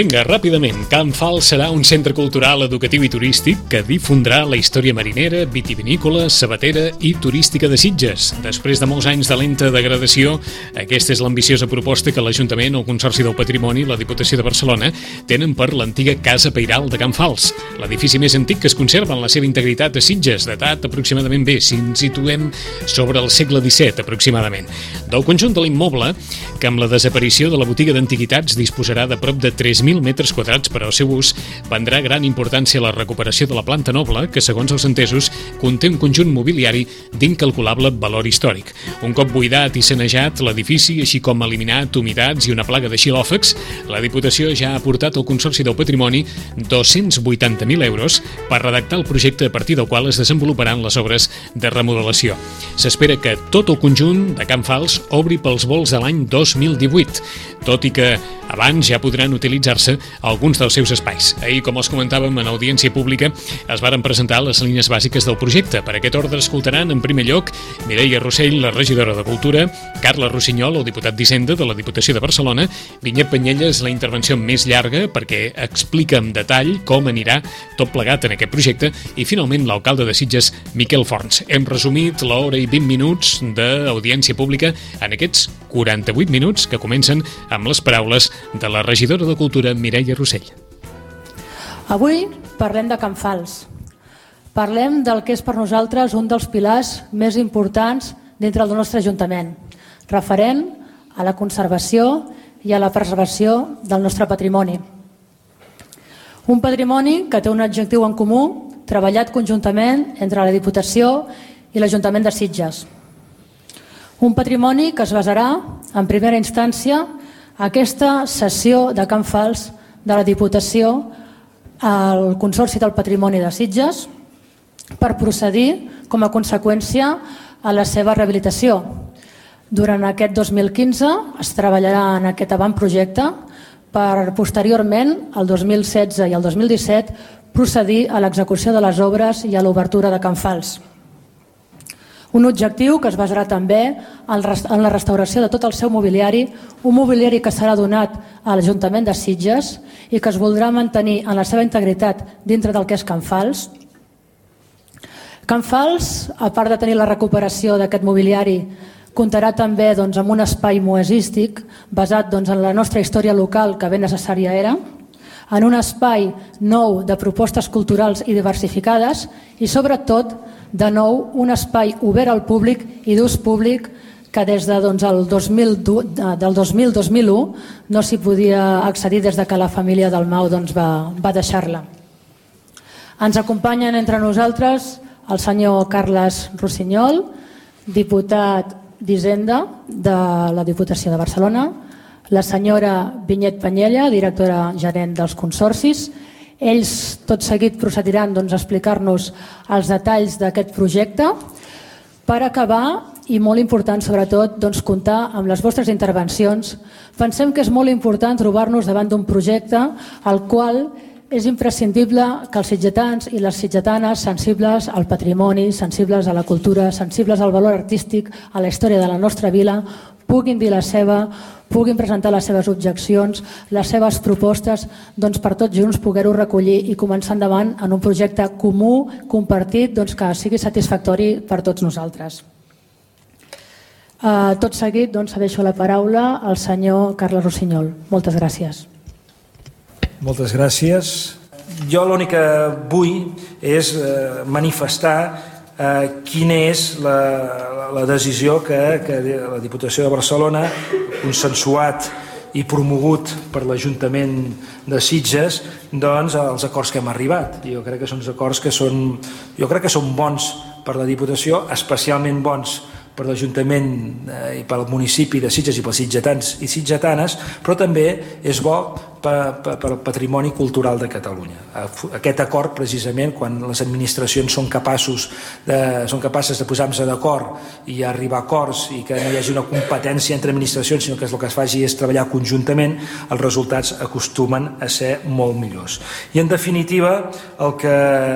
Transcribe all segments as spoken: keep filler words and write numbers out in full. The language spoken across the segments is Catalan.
Vinga, ràpidament. Can Fals serà un centre cultural, educatiu i turístic que difondrà la història marinera, vitivinícola, sabatera i turística de Sitges. Després de molts anys de lenta degradació, aquesta és l'ambiciosa proposta que l'Ajuntament, el Consorci del Patrimoni i la Diputació de Barcelona tenen per l'antiga Casa Pairal de Can Fals, l'edifici més antic que es conserva en la seva integritat a Sitges, datat aproximadament bé, si ens situem sobre el segle disset aproximadament. Del conjunt de l'immoble, que amb la desaparició de la botiga d'antiguitats disposarà de prop de tres mil metres quadrats per al seu ús, prendrà gran importància la recuperació de la planta noble, que, segons els entesos, conté un conjunt mobiliari d'incalculable valor històric. Un cop buidat i sanejat l'edifici, així com eliminat humitats i una plaga de xilòfags, la Diputació ja ha aportat al Consorci del Patrimoni dos-cents vuitanta mil euros per redactar el projecte a partir del qual es desenvoluparan les obres de remodelació. S'espera que tot el conjunt de Can Fals obri pels volts de l'any dos mil divuit, tot i que abans ja podran utilitzar-se alguns dels seus espais. Ahir, com els comentàvem en audiència pública, es varen presentar les línies bàsiques del projecte. Per aquest ordre escoltaran, en primer lloc, Mireia Rossell, la regidora de Cultura, Carles Rossinyol, el diputat d'Hisenda de la Diputació de Barcelona, Vinyet Penyelles, la intervenció més llarga perquè explica en detall com anirà tot plegat en aquest projecte, i finalment l'alcalde de Sitges, Miquel Forns. Hem resumit l'hora i vint minuts d'audiència pública en aquests quaranta-vuit minuts que comencen amb les paraules de la regidora de Cultura, Mireia Rossell. Avui parlem de Can Fals. Parlem del que és per nosaltres un dels pilars més importants dintre del nostre Ajuntament, referent a la conservació i a la preservació del nostre patrimoni. Un patrimoni que té un objectiu en comú, treballat conjuntament entre la Diputació i l'Ajuntament de Sitges. Un patrimoni que es basarà, en primera instància, aquesta cessió de Can Fals de la Diputació al Consorci del Patrimoni de Sitges per procedir, com a conseqüència, a la seva rehabilitació. Durant aquest dos mil quinze es treballarà en aquest avantprojecte per, posteriorment, el dos mil setze i el dos mil disset, procedir a l'execució de les obres i a l'obertura de Can Fals. Un objectiu que es basarà també en la restauració de tot el seu mobiliari, un mobiliari que serà donat a l'Ajuntament de Sitges i que es voldrà mantenir en la seva integritat dintre del que és Can Fals. Can Fals, a part de tenir la recuperació d'aquest mobiliari, comptarà també doncs, amb un espai museístic basat doncs, en la nostra història local, que ben necessària era, en un espai nou de propostes culturals i diversificades i, sobretot, de nou, un espai obert al públic i d'ús públic que des de, doncs, el dos mil, del dos mil dos mil u no s'hi podia accedir des de que la família del Mau doncs, va, va deixar-la. Ens acompanyen entre nosaltres el senyor Carles Rossinyol, diputat d'Hisenda de la Diputació de Barcelona, la senyora Vinyet Penyella, directora gerent dels consorcis. Ells tot seguit procediran doncs, a explicar-nos els detalls d'aquest projecte. Per acabar, i molt important sobretot, doncs, comptar amb les vostres intervencions. Pensem que és molt important trobar-nos davant d'un projecte al qual és imprescindible que els sitgetans i les sitgetanes sensibles al patrimoni, sensibles a la cultura, sensibles al valor artístic, a la història de la nostra vila, puguin dir la seva, puguin presentar les seves objeccions, les seves propostes, doncs per tots junts poder-ho recollir i començar endavant en un projecte comú, compartit, doncs que sigui satisfactori per tots nosaltres. Uh, tot seguit, doncs, deixo la paraula al senyor Carles Rossinyol. Moltes gràcies. Moltes gràcies. Jo l'únic que vull és eh, manifestar eh, quina és la, la decisió que, que la Diputació de Barcelona, consensuat i promogut per l'Ajuntament de Sitges, doncs, els acords que hem arribat. Jo crec que són acords que són, jo crec que són bons per la Diputació, especialment bons per l'Ajuntament i pel municipi de Sitges i pels sitgetans i sitgetanes, però també és bo pel patrimoni cultural de Catalunya. Aquest acord, precisament, quan les administracions són capaços de, són capaces de posar-se d'acord i arribar a acords i que no hi hagi una competència entre administracions, sinó que el que es faci és treballar conjuntament, els resultats acostumen a ser molt millors. I, en definitiva, el que,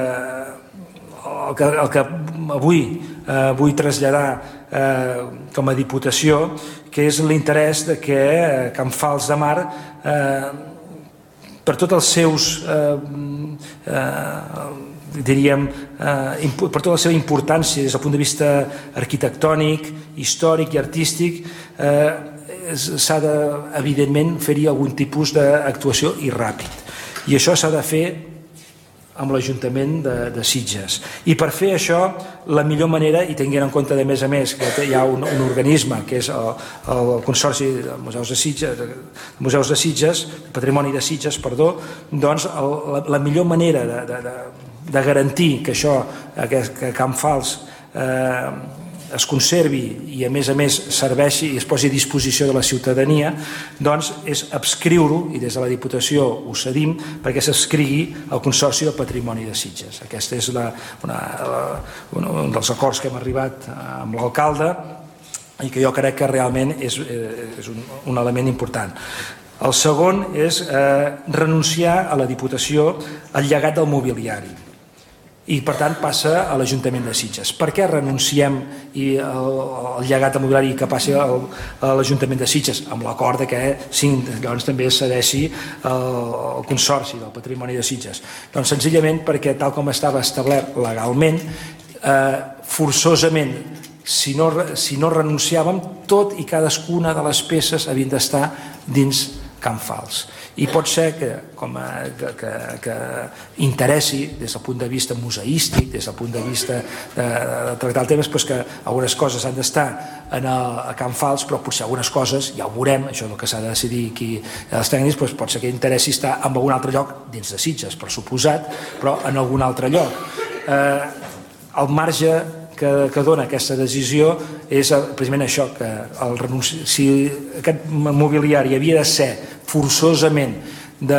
el que, el que avui eh, vull traslladar eh, com a Diputació, que és l'interès de que Can Fals de Mar eh, per tots els seus eh, eh, diríem eh, per tota la seva importància des del punt de vista arquitectònic, històric i artístic, eh, s'ha de, evidentment, fer-hi algun tipus d'actuació i ràpid. I això s'ha de fer amb l'Ajuntament de, de Sitges. I per fer això, la millor manera, i tenint en compte, de més a més, que hi ha un, un organisme, que és el, el Consorci de Museus de Sitges, Museus de Sitges, Patrimoni de Sitges, perdó, doncs el, la, la millor manera de, de, de, de garantir que això, que, que Can Fals eh, es conservi i a més a més serveixi i es posi a disposició de la ciutadania, doncs és adscriure-ho, i des de la Diputació ho cedim, perquè s'adscrigui al Consorci del Patrimoni de Sitges. Aquest és la, una, la, un dels acords que hem arribat amb l'alcalde i que jo crec que realment és, és un, un element important. El segon és eh, renunciar a la Diputació al llegat del mobiliari, i per tant passa a l'Ajuntament de Sitges. Per què renunciem i el, el llegat immobiliari que passi al, a l'Ajuntament de Sitges, amb l'acord que sí, llavors també es cedeixi al Consorci del Patrimoni de Sitges? Doncs senzillament perquè, tal com estava establert legalment, eh, forçosament, si no, si no renunciàvem, tot i cadascuna de les peces havien d'estar dins Can Fals. I pot ser que, com a, que, que, que interessi des del punt de vista museístic, des del punt de vista de, de tractar el tema, doncs que algunes coses han d'estar en el, a Can Fals, però potser algunes coses, ja ho veurem, això és el que s'ha de decidir aquí els tècnics, doncs pot ser que interessi estar en algun altre lloc, dins de Sitges, per suposat, però en algun altre lloc. Eh, el marge que, que dona aquesta decisió és precisament això, que el renunci... si aquest mobiliari havia de ser forçosament de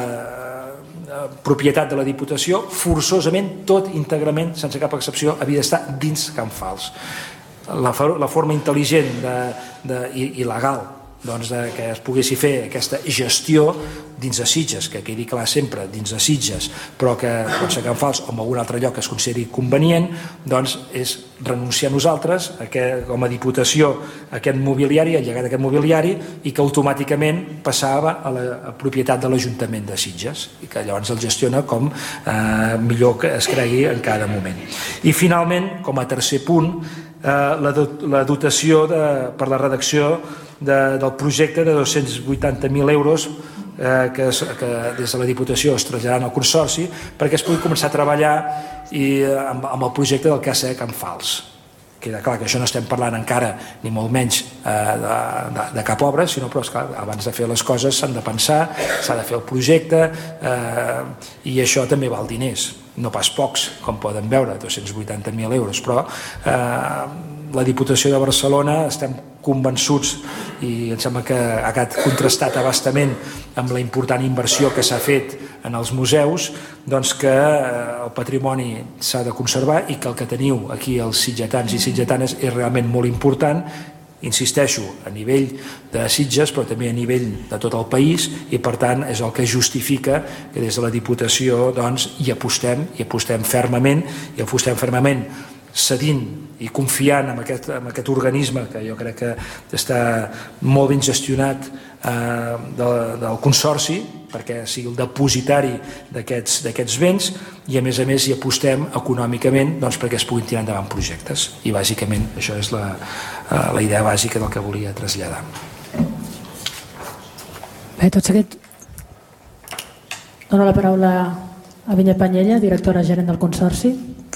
propietat de la Diputació, forçosament, tot íntegrament, sense cap excepció, havia d'estar dins Can Fals. La, la forma intel·ligent de, de, i, i legal doncs, de, que es poguessi fer aquesta gestió dins de Sitges, que quedi clar sempre dins de Sitges, però que pot ser Can Fals o en algun altre lloc que es consideri convenient, doncs és renunciar a nosaltres a que, com a Diputació a aquest mobiliari, a llegat aquest mobiliari, i que automàticament passava a la a propietat de l'Ajuntament de Sitges i que llavors el gestiona com eh, millor que es cregui en cada moment. I finalment, com a tercer punt, eh, la, do, la dotació de, per la redacció de, del projecte de dos-cents vuitanta mil euros eh, que, es, que des de la Diputació es traslladaran al Consorci perquè es pugui començar a treballar i, amb, amb el projecte del que ha ser Can Fals. Queda clar que això no estem parlant encara ni molt menys eh, de, de, de cap obra, sinó però esclar, abans de fer les coses s'han de pensar, s'ha de fer el projecte eh, i això també val diners, no pas pocs, com poden veure, dos-cents vuitanta mil euros, però eh, la Diputació de Barcelona estem convençuts i em sembla que ha quedat contrastat abastament amb la important inversió que s'ha fet en els museus, doncs que el patrimoni s'ha de conservar i que el que teniu aquí els sitgetans i sitgetanes és realment molt important, insisteixo, a nivell de Sitges però també a nivell de tot el país, i per tant és el que justifica que des de la Diputació doncs, hi apostem, hi apostem fermament, i apostem fermament cedint i confiant en aquest, en aquest organisme que jo crec que està molt ben gestionat eh, del, del Consorci perquè sigui el depositari d'aquests béns, i a més a més hi apostem econòmicament doncs, perquè es puguin tirar endavant projectes, i bàsicament això és la, la idea bàsica del que volia traslladar. Bé, tot seguit dono la paraula a Vinyet Panyella, directora gerent del Consorci.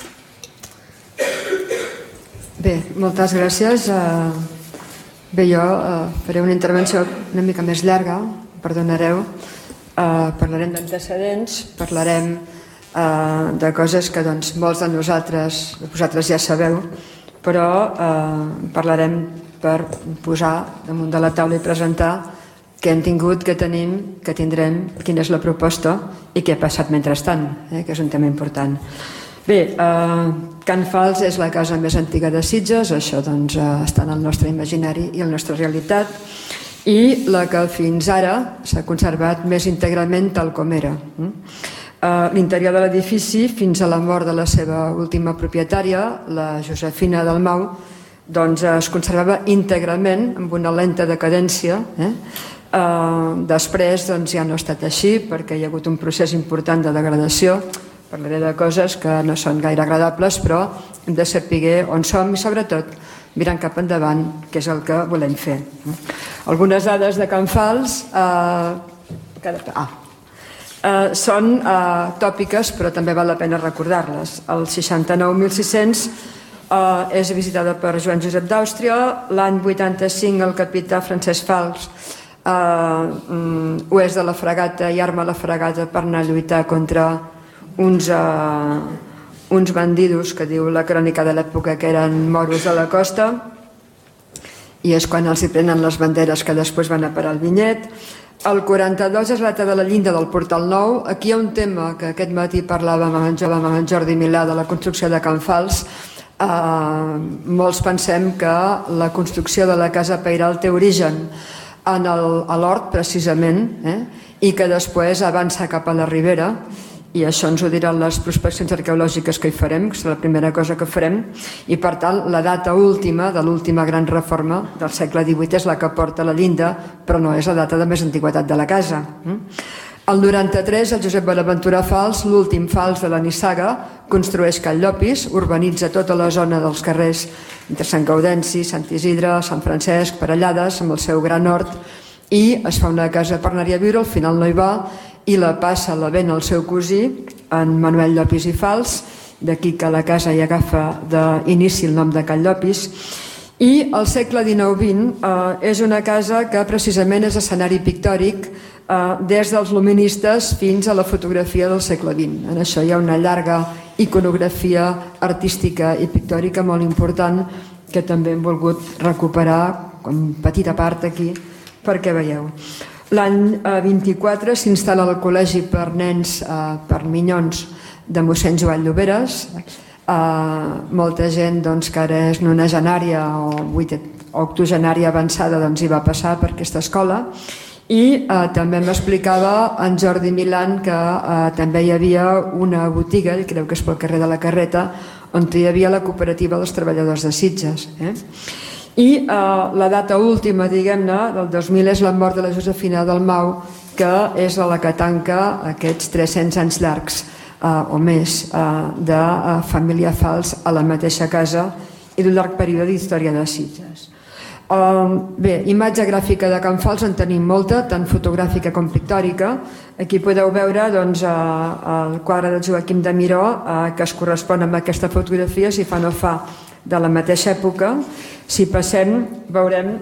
Bé, moltes gràcies. Bé, jo faré una intervenció una mica més llarga, perdonareu. Parlarem d'antecedents, parlarem de coses que doncs, molts de nosaltres, vosaltres ja sabeu, però parlarem per posar damunt de la taula i presentar què hem tingut, què tenim, què tindrem, quina és la proposta i què ha passat mentrestant, que és un tema important. Bé, eh, Can Fals és la casa més antiga de Sitges, això doncs, eh, està en el nostre imaginari i en la nostra realitat, i la que fins ara s'ha conservat més íntegrament tal com era. Eh, L'interior de l'edifici, fins a la mort de la seva última propietària, la Josefina Dalmau, doncs, es conservava íntegrament, amb una lenta decadència, eh? Després ja no ha estat així perquè hi ha hagut un procés important de degradació. Parlaré de coses que no són gaire agradables, però hem de saber on som i sobretot mirant cap endavant, que és el que volem fer. Algunes dades de Can Fals són tòpiques, però també val la pena recordar-les. El seixanta-nou mil sis-cents és visitada per Joan Josep d'Àustria. L'any vuitanta-cinc el capità Francesc Fals ho és de la fregata i arma la fregata per anar a lluitar contra uns uns bandidos, que diu la crònica de l'època que eren moros de la costa, i és quan els hi prenen les banderes que després van a parar al Vinyet. El quaranta-dos és la data de la llinda del Portal Nou. Aquí hi ha un tema que aquest matí parlàvem amb en Jordi Milà de la construcció de Can Fals. Molts pensem que la construcció de la Casa Pairal té origen a l'hort, precisament, i que després avança cap a la Ribera, i això ens ho diran les prospeccions arqueològiques que hi farem, que és la primera cosa que farem, i per tant la data última de l'última gran reforma del segle divuit és la que porta la llinda, però no és la data de més antiguitat de la casa. El noranta-tres el Josep Bonaventura Fals, l'últim fals de la Nissaga, construeix Can Llopis, urbanitza tota la zona dels carrers entre Sant Gaudenci, Sant Isidre, Sant Francesc, Parellades, amb el seu gran hort, i es fa una casa per anar-hi a viure, al final no hi va, i la passa, la ven el seu cosí, en Manuel Llopis i Fals, d'aquí que la casa hi agafa d'inici el nom de Can Llopis, i al segle dinou vint és una casa que precisament és escenari pictòric des dels luministes fins a la fotografia del segle vint. En això hi ha una llarga iconografia artística i pictòrica molt important que també hem volgut recuperar com petita part aquí perquè veieu. L'any vint-i-quatre s'instal·la el Col·legi per nens per minyons de mossèn Joan Lloberes. Molta gent que ara és nonagenària o octogenària avançada hi va passar per aquesta escola, i també m'explicava en Jordi Milán que també hi havia una botiga, creu que és pel carrer de la Carreta, on hi havia la cooperativa dels treballadors de Sitges. I la data última, diguem-ne, del dos mil és la mort de la Josefina Dalmau, que és la que tanca aquests tres-cents anys llargs o més de família Fals a la mateixa casa i d'un llarg període d'història de Sitges. Bé, imatge gràfica de Can Fals en tenim molta, tant fotogràfica com pictòrica. Aquí podeu veure el quadre de Joaquim de Miró, que es correspon amb aquesta fotografia, si fa o no fa, de la mateixa època. Si passem, veurem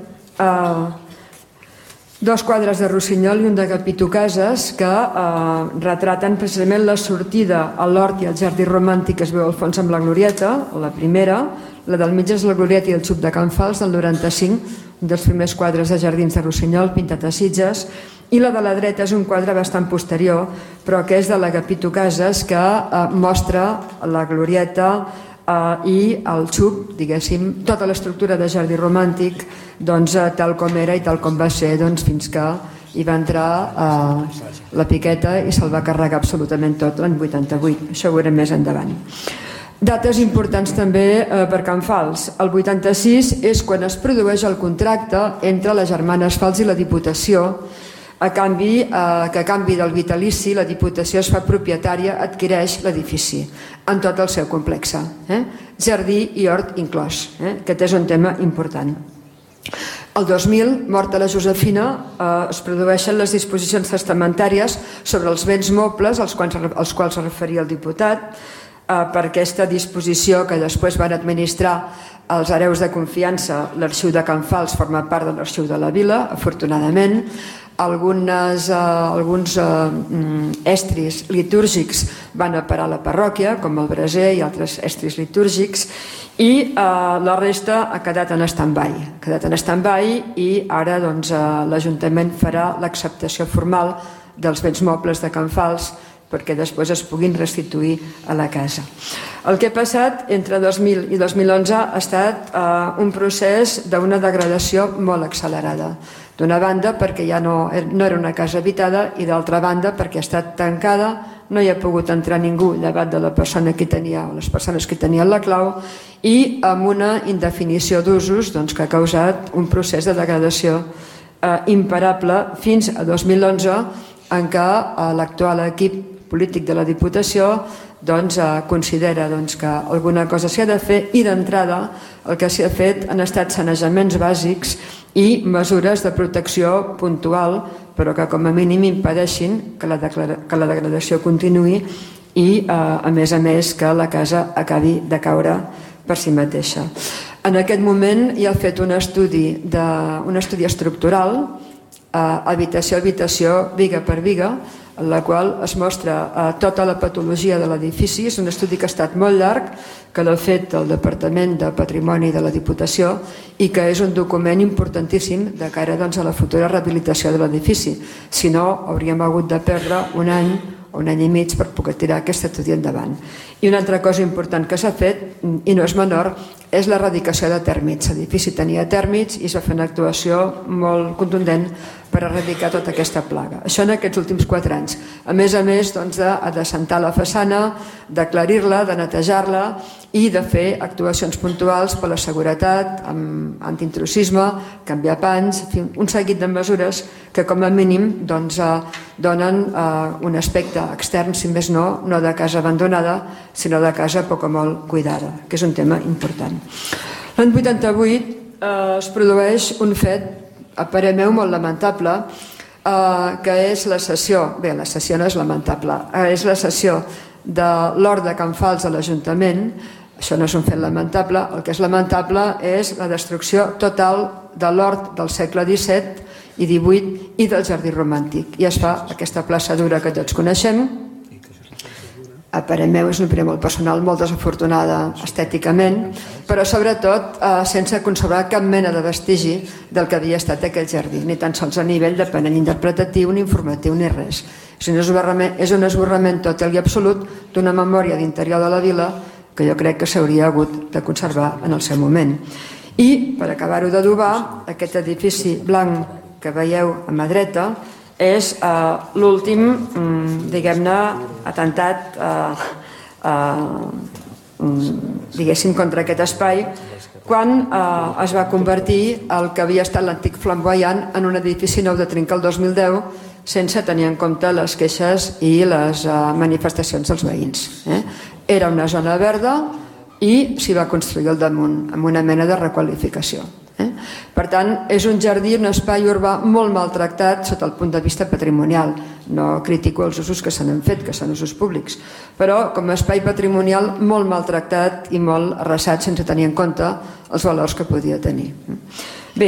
dos quadres de Rossinyol i un de Capito Casas que retraten precisament la sortida a l'hort i al jardí romàntic que es veu al fons amb la glorieta, la primera. La del mig és la glorieta i el xup de Can Fals del noranta-cinc, un dels primers quadres de jardins de Rossinyol pintat a Sitges, i la de la dreta és un quadre bastant posterior, però que és de la Capito Casas, que mostra la glorieta i el xup, diguéssim, tota l'estructura de jardí romàntic tal com era i tal com va ser fins que hi va entrar la Piqueta i se'l va carregar absolutament tot l'any vuitanta-vuit. Això ho veurem més endavant. Dates importants també per Can Fals. El vuitanta-sis és quan es produeix el contracte entre les germanes Fals i la Diputació, a canvi que a canvi del vitalici la Diputació es fa propietària, adquireix l'edifici en tot el seu complex, jardí i hort inclòs. Aquest és un tema important. El dos mil, morta la Josefina, es produeixen les disposicions testamentàries sobre els béns mobles als quals es referia el diputat. Per aquesta disposició que després van administrar els hereus de confiança, l'arxiu de Can Fals forma part de l'arxiu de la vila, afortunadament. Alguns estris litúrgics van a parar a la parròquia, com el braser i altres estris litúrgics, i la resta ha quedat en stand-by. Ha quedat en stand-by i ara l'Ajuntament farà l'acceptació formal dels béns mobles de Can Fals perquè després es puguin restituir a la casa. El que ha passat entre dos mil i dos mil onze ha estat un procés d'una degradació molt accelerada. D'una banda perquè ja no era una casa habitada i d'altra banda perquè ha estat tancada, no hi ha pogut entrar ningú llevat de la persona que tenia o les persones que tenien la clau i amb una indefinició d'usos que ha causat un procés de degradació imparable fins a dos mil onze, en què l'actual equip polític de la Diputació considera que alguna cosa s'ha de fer, i d'entrada el que s'ha fet han estat sanejaments bàsics i mesures de protecció puntual, però que com a mínim impedeixin que la degradació continuï i, a més a més, que la casa acabi de caure per si mateixa. En aquest moment hi ha fet un estudi estructural, habitació a habitació, viga per viga, en la qual es mostra tota la patologia de l'edifici. És un estudi que ha estat molt llarg, que l'ha fet el Departament de Patrimoni de la Diputació i que és un document importantíssim de cara a la futura rehabilitació de l'edifici. Si no, hauríem hagut de perdre un any o un any i mig per poder tirar aquest estudi endavant. I una altra cosa important que s'ha fet, i no és menor, és l'erradicació de tèrmits. L'edifici tenia tèrmits i s'ha fet una actuació molt contundent per erradicar tota aquesta plaga. Això en aquests últims quatre anys. A més a més, d'assentar la façana, d'aclarir-la, de netejar-la i de fer actuacions puntuals per la seguretat, amb antiintrusisme, canviar panys, un seguit de mesures que com a mínim donen un aspecte extern, si més no, no de casa abandonada, sinó de casa poc o molt cuidada, que és un tema important. L'any vuitanta-vuit es produeix un fet, a parer meu, molt lamentable, que és la cessió, bé, la cessió no és lamentable, és la cessió de l'hort de Can Fals a l'Ajuntament. Això no és un fet lamentable, el que és lamentable és la destrucció total de l'hort del segle disset i divuit i del jardí romàntic. I es fa aquesta plaça dura que tots coneixem. A parer meu és una opinió molt personal, molt desafortunada estèticament, però sobretot sense conservar cap mena de vestigi del que havia estat aquell jardí, ni tan sols a nivell de panell interpretatiu, ni informatiu, ni res. És un esborrament total i absolut d'una memòria d'interior de la vila que jo crec que s'hauria hagut de conservar en el seu moment. I, per acabar-ho d'adobar, aquest edifici blanc que veieu a mà dreta és l'últim, diguem-ne, atemptat, diguéssim, contra aquest espai, quan es va convertir el que havia estat l'antic Flamboyant en un edifici nou de trinca el dos mil deu, sense tenir en compte les queixes i les manifestacions dels veïns. Era una zona verda i s'hi va construir al damunt, amb una mena de requalificació. Per tant, és un jardí, un espai urbà molt maltractat sota el punt de vista patrimonial. No critico els usos que se n'han fet, que són usos públics, però com a espai patrimonial molt maltractat i molt arrasat sense tenir en compte els valors que podia tenir. Bé,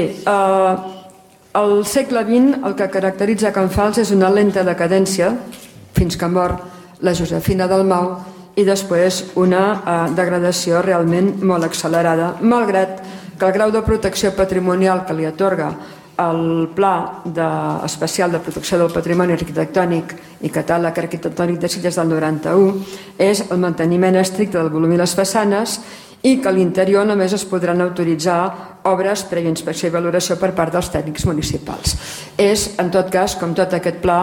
al segle vint el que caracteritza Can Fals és una lenta decadència fins que mor la Josefina Dalmau i després una degradació realment molt accelerada, malgrat que el grau de protecció patrimonial que li atorga el Pla Especial de Protecció del Patrimoni Arquitectònic i Catàleg Arquitectònic de Sitges del noranta-u és el manteniment estricte del volum i les façanes i que a l'interior només es podran autoritzar obres prèvia inspecció i valoració per part dels tècnics municipals. És, en tot cas, com tot aquest pla,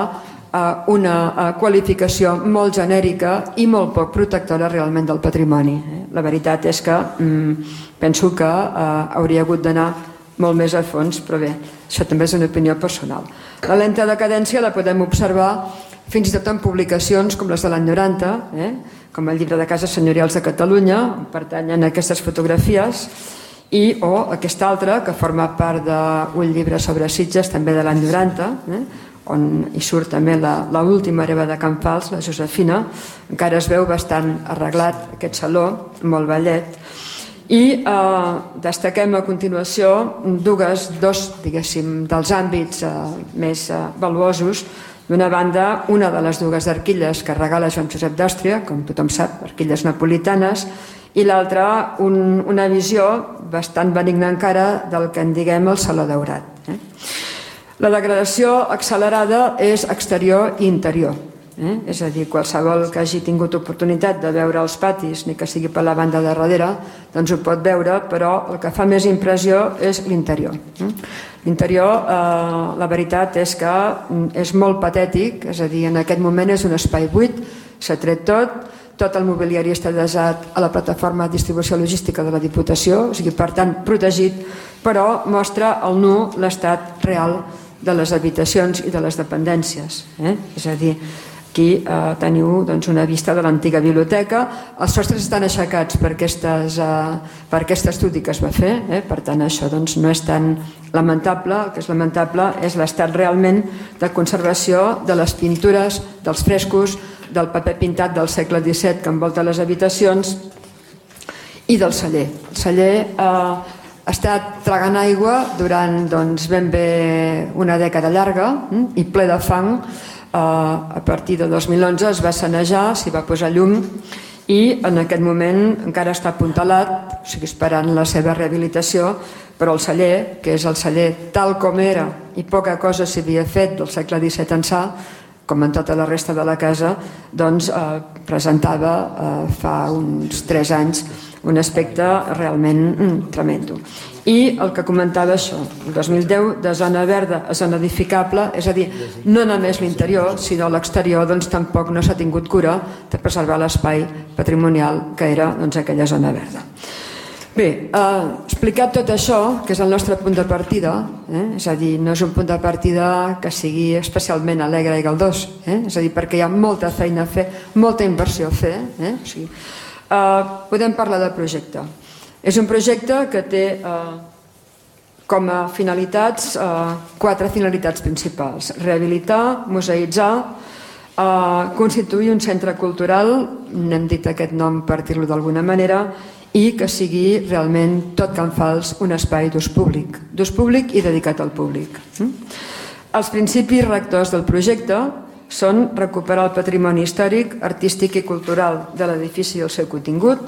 una qualificació molt genèrica i molt poc protectora realment del patrimoni. La veritat és que penso que hauria hagut d'anar molt més a fons, però bé, això també és una opinió personal. La lenta decadència la podem observar fins i tot en publicacions com les de l'any noranta, com el llibre de cases senyorials de Catalunya, on pertanyen aquestes fotografies, i o aquesta altra, que forma part d'un llibre sobre Sitges, també de l'any noranta, on hi surt també l'última hereva de Can Fals, la Josefina. Encara es veu bastant arreglat aquest saló, molt bellet. I destaquem a continuació dos, diguéssim, dels àmbits més valuosos. D'una banda, una de les dues arquilles que regala Joan Josep d'Àustria, com tothom sap, arquilles napolitanes, i l'altra, una visió bastant benigna encara del que en diguem el Saló Daurat. La degradació accelerada és exterior i interior. És a dir, qualsevol que hagi tingut oportunitat de veure els patis, ni que sigui per la banda de darrere, doncs ho pot veure, però el que fa més impressió és l'interior. L'interior, la veritat és que és molt patètic, és a dir, en aquest moment és un espai buit, s'ha tret tot, tot el mobiliari està desat a la plataforma de distribució logística de la Diputació, o sigui, per tant, protegit, però mostra al nu l'estat real de les habitacions i de les dependències. Eh? És a dir, aquí eh, teniu doncs, una vista de l'antiga biblioteca. Els sostres estan aixecats per, aquestes, eh, per aquest estudi que es va fer, eh? Per tant, això doncs, no és tan lamentable. El que és lamentable és l'estat realment de conservació de les pintures, dels frescos, del paper pintat del segle disset que envolta les habitacions i del celler. El celler eh, ha estat tragant aigua durant doncs, ben bé una dècada llarga hm? i ple de fang. Eh, a partir de dos mil onze es va sanejar, s'hi va posar llum i en aquest moment encara està apuntalat, o sigui, esperant la seva rehabilitació, però el celler, que és el celler tal com era i poca cosa s'hi havia fet del segle disset ençà, com en tota la resta de la casa, doncs eh, presentava eh, fa uns tres anys un aspecte realment mm, tremendo. I el que comentava això, el dos mil deu de zona verda a zona edificable, és a dir, no només l'interior, sinó l'exterior, doncs tampoc no s'ha tingut cura de preservar l'espai patrimonial que era doncs, aquella zona verda. Bé, eh, explicat tot això, que és el nostre punt de partida, eh? És a dir, no és un punt de partida que sigui especialment alegre i galdós, eh? És a dir, perquè hi ha molta feina a fer, molta inversió a fer, eh? O sigui, eh, podem parlar del projecte. És un projecte que té eh, com a finalitats eh, quatre finalitats principals: rehabilitar, museïtzar, eh, constituir un centre cultural, n'hem dit aquest nom per dir-lo d'alguna manera, i que sigui realment tot Can Fals un espai d'ús públic, d'ús públic i dedicat al públic. Els principis rectors del projecte són recuperar el patrimoni històric, artístic i cultural de l'edifici i el seu contingut,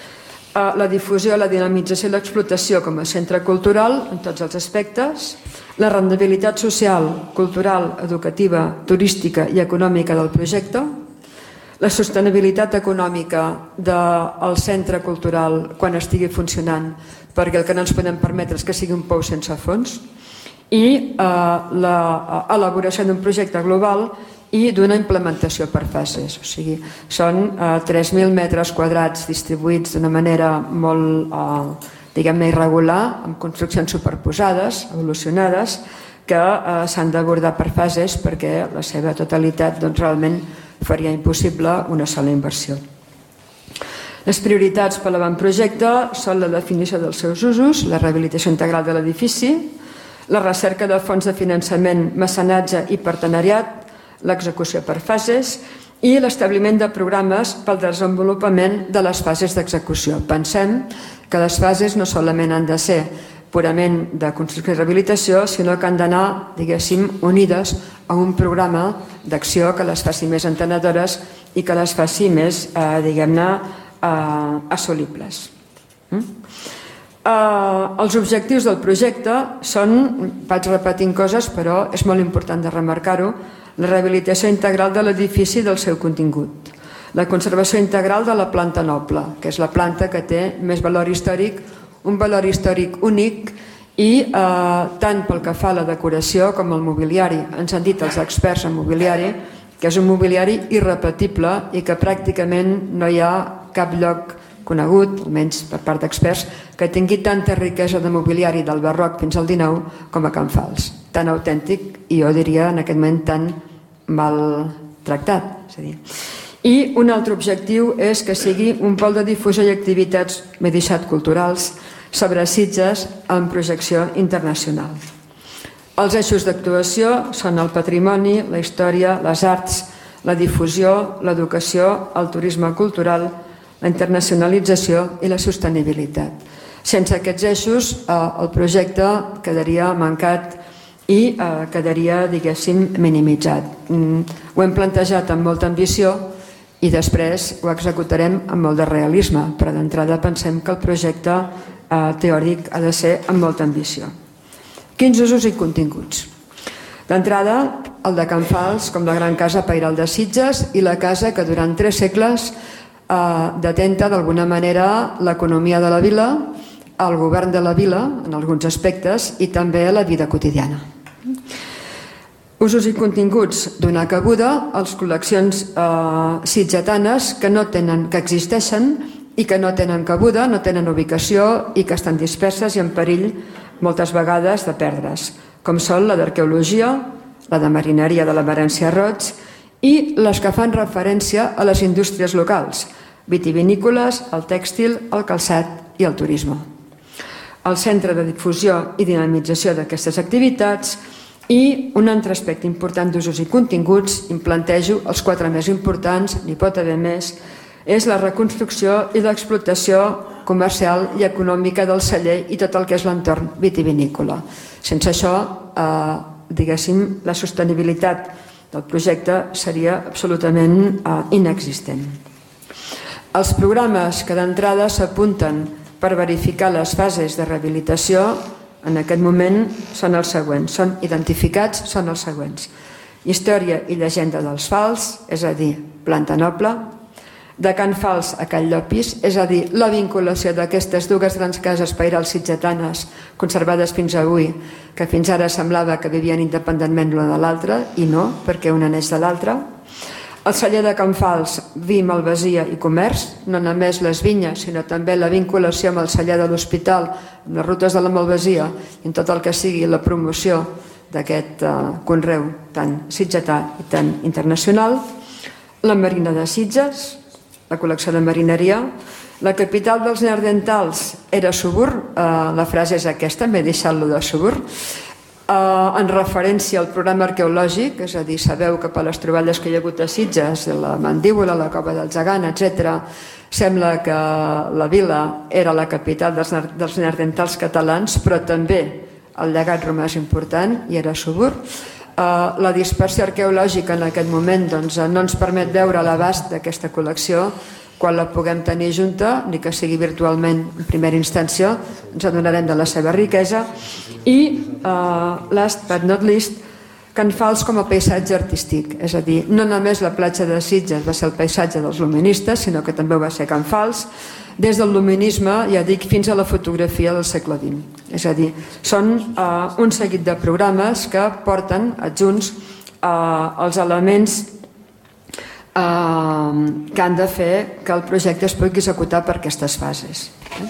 la difusió, la dinamització i l'explotació com a centre cultural en tots els aspectes, la rendibilitat social, cultural, educativa, turística i econòmica del projecte, la sostenibilitat econòmica del centre cultural quan estigui funcionant, perquè el que no ens podem permetre és que sigui un pou sense fons, i eh, l'elaboració d'un projecte global i d'una implementació per fases. O sigui, són eh, tres mil metres quadrats distribuïts d'una manera molt, eh, diguem-ne, irregular, amb construccions superposades, evolucionades, que eh, s'han d'abordar per fases perquè la seva totalitat doncs, realment faria impossible una sola inversió. Les prioritats per l'avantprojecte són la definició dels seus usos, la rehabilitació integral de l'edifici, la recerca de fons de finançament, mecenatge i partenariat, l'execució per fases i l'establiment de programes pel desenvolupament de les fases d'execució. Pensem que les fases no solament han de ser purament de construcció i rehabilitació, sinó que han d'anar, diguéssim, unides a un programa d'acció que les faci més entenedores i que les faci més, eh, diguem-ne, eh, assolibles. Mm? Eh, els objectius del projecte són, vaig repetint coses, però és molt important de remarcar-ho, la rehabilitació integral de l'edifici i del seu contingut, la conservació integral de la planta noble, que és la planta que té més valor històric, un valor històric únic i eh, tant pel que fa a la decoració com al mobiliari. Ens han dit els experts en mobiliari que és un mobiliari irrepetible i que pràcticament no hi ha cap lloc conegut, almenys per part d'experts, que tingui tanta riquesa de mobiliari del barroc fins al dinou com a Can Fals. Tan autèntic i jo diria en aquest moment tan mal tractat. És a dir. I un altre objectiu és que sigui un pol de difusió i activitats, m'he deixat, culturals sobre Sitges en projecció internacional. Els eixos d'actuació són el patrimoni, la història, les arts, la difusió, l'educació, el turisme cultural, la internacionalització i la sostenibilitat. Sense aquests eixos el projecte quedaria mancat i quedaria, diguéssim, minimitzat. Ho hem plantejat amb molta ambició i després ho executarem amb molt de realisme, però d'entrada pensem que el projecte eh, teòric ha de ser amb molta ambició. Quins usos i continguts? D'entrada, el de Can Fals com la gran casa pairal de Sitges i la casa que durant tres segles eh, detenta d'alguna manera l'economia de la vila, el govern de la vila en alguns aspectes i també la vida quotidiana. Usos i continguts, donar cabuda a les col·leccions eh, sitgetanes que no tenen, que existeixen i que no tenen cabuda, no tenen ubicació i que estan disperses i en perill moltes vegades de perdre's, com són la d'arqueologia, la de marineria de l'Emerència Roig i les que fan referència a les indústries locals, vitivinícoles, el tèxtil, el calçat i el turisme. El centre de difusió i dinamització d'aquestes activitats i un altre aspecte important d'usos i continguts, implantejo els quatre més importants, n'hi pot haver més, és la reconstrucció i l'explotació comercial i econòmica del celler i tot el que és l'entorn vitivinícola. Sense això, eh, diguéssim, la sostenibilitat del projecte seria absolutament eh, inexistent. Els programes que d'entrada s'apunten per verificar les fases de rehabilitació en aquest moment són els següents, són identificats, són els següents. Història i llegenda dels Fals, és a dir, planta noble, de Can Fals a Can Llopis, és a dir, la vinculació d'aquestes dues grans cases pairals sitgetanes conservades fins avui, que fins ara semblava que vivien independentment l'una de l'altra, i no, perquè una neix de l'altra. El celler de Can Fals, vi, malvasia i comerç, no només les vinyes, sinó també la vinculació amb el celler de l'Hospital, amb les rutes de la malvasia i en tot el que sigui la promoció d'aquest uh, conreu tan sitgetà i tan internacional. La Marina de Sitges, la col·lecció de marineria. La capital dels neandertals era Subur, eh, la frase és aquesta, m'he deixat-lo de Subur, eh, en referència al programa arqueològic, és a dir, sabeu que per les troballes que hi ha hagut a Sitges, la mandíbula, la cova del gegant, etcètera, sembla que la vila era la capital dels, dels neandertals catalans, però també el llegat romà és important i era Subur. Uh, la dispersió arqueològica en aquest moment doncs, no ens permet veure l'abast d'aquesta col·lecció. Quan la puguem tenir junta, ni que sigui virtualment en primera instància, ens adonarem de la seva riquesa. I, uh, last but not least, Can Fals com a paisatge artístic, és a dir, no només la platja de Sitges va ser el paisatge dels luministes, sinó que també ho va ser Can Fals, des del luminisme, ja dic, fins a la fotografia del segle vint. És a dir, són uh, un seguit de programes que porten adjunts uh, els elements uh, que han de fer que el projecte es pugui executar per aquestes fases.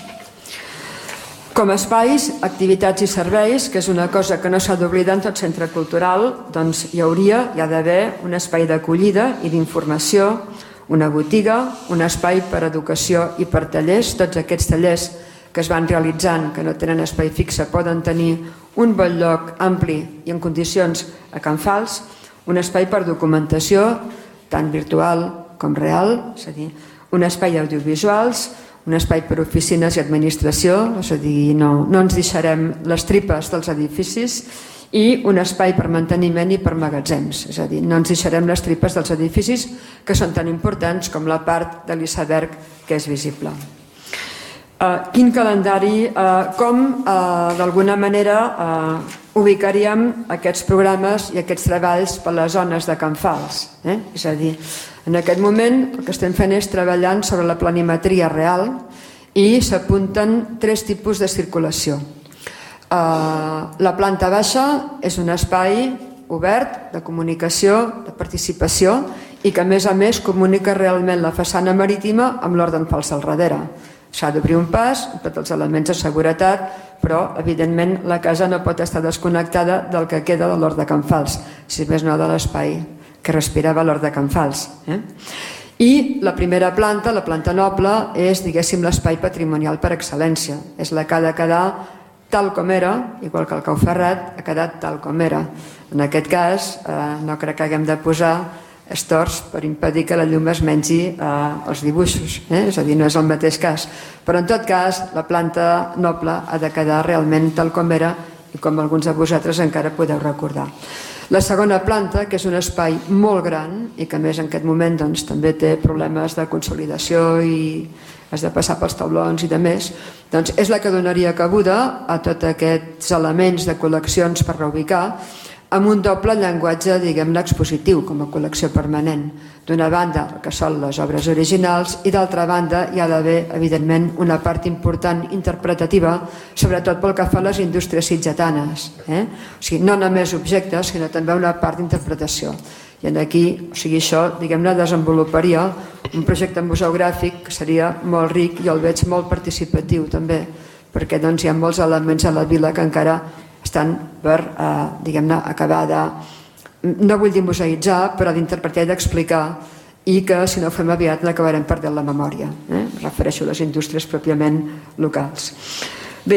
Com a espais, activitats i serveis, que és una cosa que no s'ha d'oblidar en tot centre cultural, doncs hi hauria, hi ha d'haver un espai d'acollida i d'informació, una botiga, un espai per educació i per tallers. Tots aquests tallers que es van realitzant, que no tenen espai fixe, poden tenir un bon lloc ampli i en condicions a Can Fals, un espai per documentació, tant virtual com real, és a dir, un espai audiovisuals, un espai per oficines i administració, és a dir, no, no ens deixarem les tripes dels edificis, i un espai per manteniment i per magatzems, és a dir, no ens deixarem les tripes dels edificis que són tan importants com la part de l'iceberg que és visible. Uh, quin calendari, uh, com uh, d'alguna manera uh, ubicaríem aquests programes i aquests treballs per les zones de Can Fals? Eh? És a dir, en aquest moment el que estem fent és treballant sobre la planimetria real i s'apunten tres tipus de circulació. Uh, la planta baixa és un espai obert de comunicació, de participació i que a més a més comunica realment la façana marítima amb l'Hort d'en Fals al darrere. S'ha d'obrir un pas amb tots els elements de seguretat, però evidentment la casa no pot estar desconnectada del que queda de l'Hort de Can Fals, si més no de l'espai que respirava l'Hort de Can Fals. Eh? I la primera planta, la planta noble, és, diguéssim, l'espai patrimonial per excel·lència. És la que ha de quedar tal com era, igual que el Cau Ferrat ha quedat tal com era. En aquest cas, eh, no crec que haguem de posar estors per impedir que la llum es mengi eh, els dibuixos, eh? És a dir, no és el mateix cas. Però en tot cas, la planta noble ha de quedar realment tal com era i com alguns de vosaltres encara podeu recordar. La segona planta, que és un espai molt gran i que a més en aquest moment doncs, també té problemes de consolidació i has de passar pels taulons i de més, doncs és la que donaria cabuda a tots aquests elements de col·leccions per reubicar amb un doble llenguatge, diguem-ne, expositiu, com a col·lecció permanent. D'una banda, el que són les obres originals, i d'altra banda hi ha d'haver, evidentment, una part important interpretativa, sobretot pel que fa a les indústries sitgetanes. Eh? O sigui, no només objectes, sinó també una part d'interpretació. I aquí, o sigui, això, diguem-ne, desenvoluparia un projecte museogràfic que seria molt ric i el veig molt participatiu també, perquè doncs, hi ha molts elements a la vila que encara estan per, eh, diguem-ne, acabar de, no vull dir museïtzar, però d'interpretar i d'explicar, i que si no ho fem aviat n'acabarem perdent la memòria. Eh? Em refereixo a les indústries pròpiament locals. Bé,